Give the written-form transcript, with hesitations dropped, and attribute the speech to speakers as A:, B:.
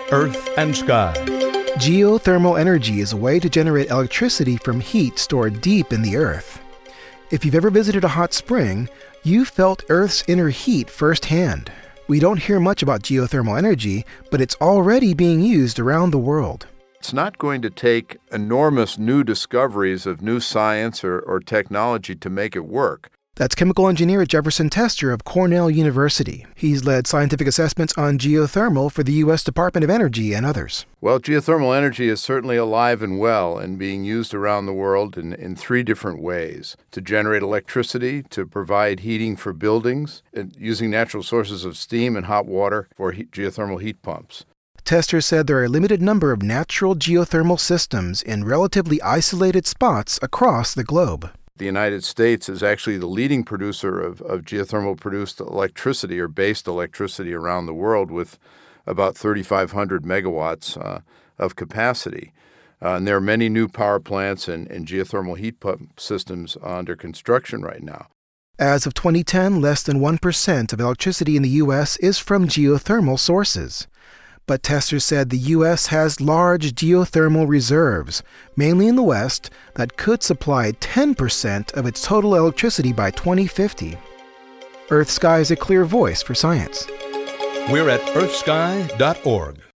A: Earth and Sky.
B: Geothermal energy is a way to generate electricity from heat stored deep in the earth. If you've ever visited a hot spring, you've felt Earth's inner heat firsthand. We don't hear much about geothermal energy, but it's already being used around the world.
C: It's not going to take enormous new discoveries of new science or technology to make it work.
B: That's chemical engineer Jefferson Tester of Cornell University. He's led scientific assessments on geothermal for the U.S. Department of Energy and others.
C: Well, geothermal energy is certainly alive and well and being used around the world in three different ways: to generate electricity, to provide heating for buildings, and using natural sources of steam and hot water for geothermal heat pumps.
B: Tester said there are a limited number of natural geothermal systems in relatively isolated spots across the globe.
C: The United States is actually the leading producer of geothermal-produced electricity or based electricity around the world, with about 3,500 megawatts of capacity. And there are many new power plants and geothermal heat pump systems under construction right now.
B: As of 2010, less than 1% of electricity in the U.S. is from geothermal sources. But Tester said the U.S. has large geothermal reserves, mainly in the West, that could supply 10% of its total electricity by 2050. Earth Sky is a clear voice for science.
A: We're at earthsky.org.